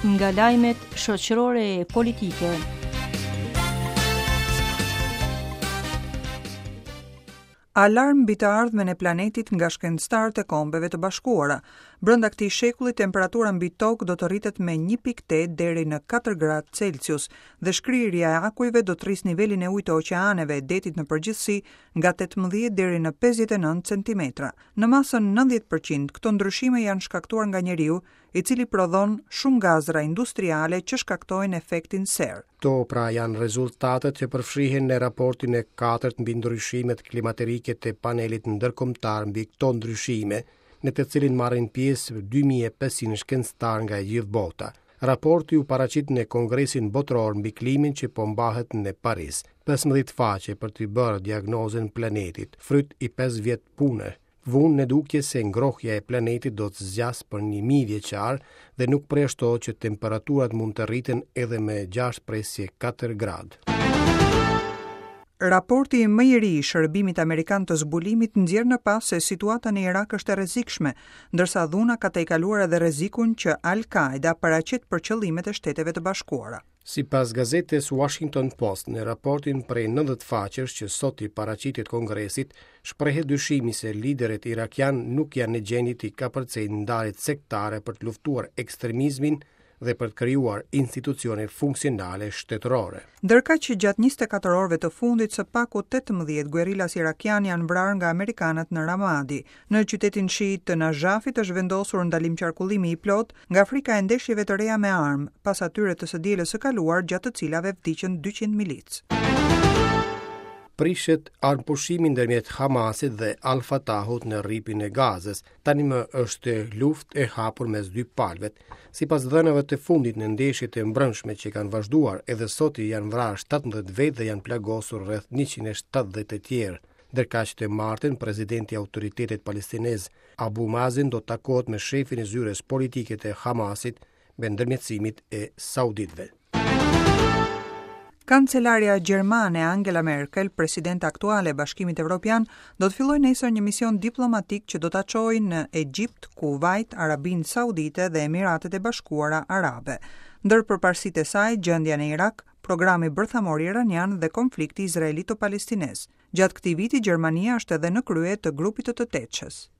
nga lajmet shoqërore e politike. Alarm mbi të ardhmen e planetit nga shkencëtarët e Kombeve të Bashkuara. Brenda këtij shekulli temperatura mbi tokë do të rritet me 1.8 deri në 4 gradë Celsius dhe shkrirja e akujve do të rrisë nivelin e ujit të oqeaneve e detit në përgjithësi nga 18 deri në 59 cm. Në masën 90% këto ndryshime janë shkaktuar nga njeriu, i cili prodhon shumë gazra industriale që shkaktojnë efektin serë. Këto pra janë rezultatet që përfshihen në raportin e 4 mbi ndryshimet klimaterike të panelit ndërkombëtar mbi këto ndryshime, në të cilin marrin pjesë 2500 shkencëtar nga e gjithë bota. Raporti u paraqit në Kongresin Botëror mbi klimin që po mbahet në Paris. 15 faqe për të bërë diagnozën planetit, fryt i 5 vjet pune. Vunë në dukje se ngrohja e planetit do të zgjas për 1000 vjeçar dhe nuk përjashtohet që temperaturat mund të rriten edhe me 6-4 gradë. Raporti më i ri i Shërbimit Amerikan të Zbulimit nxjerr në pas se situata në Irak është e rrezikshme, ndërsa dhuna ka tejkaluar edhe rrezikun që Al-Qaeda paraqet për qëllimet e Shteteve të Bashkuara. Sipas gazetës Washington Post, në raportin prej 90 faqesh që sot i paraqitet Kongresit, shprehet dyshimi se liderët irakian nuk janë në gjendje të kapërcejnë ndarjet sektare për të luftuar ekstremizmin dhe për të krijuar institucione funksionale shtetërore. Ndërkaq që gjatë 24 orëve të fundit së paku 18 guerrillas irakian janë vrarë nga amerikanët në Ramadi. Në qytetin shiit të Najafit është vendosur ndalim qarkullimi i plot nga frika e ndeshjeve të reja me armë, pas atyre të së dielës së kaluar gjatë të cilave vdiqën 200 milicë. Prishet armëpushimi ndërmjet Hamasit dhe Al-Fatahut në rripin e Gazës. Tani më është luftë e hapur mes dy palëve. Sipas dhënave të fundit në ndeshjet e mbrëmshme që kanë vazhduar, edhe sot janë vrarë 17 vetë dhe janë plagosur rreth 170 të tjerë. Ndërkaq të martën, presidenti i Autoritetit Palestinez Abu Mazen do të takohet me shefin e zyres politike të Hamasit me ndërmjetësimit e sauditëve. Kancelaria gjermane Angela Merkel, presidente aktuale e Bashkimit Evropian, do të fillojë nesër një mision diplomatik që do ta çojë në Egjipt, Kuvajt, Arabinë Saudite dhe Emiratet e Bashkuara Arabe. Ndër përparësitë e saj, gjendja në Irak, programi bërthamor iranian dhe konflikti izraelito-palestinez. Gjatë këtij viti, Gjermania është edhe në krye të grupit të Tetshës.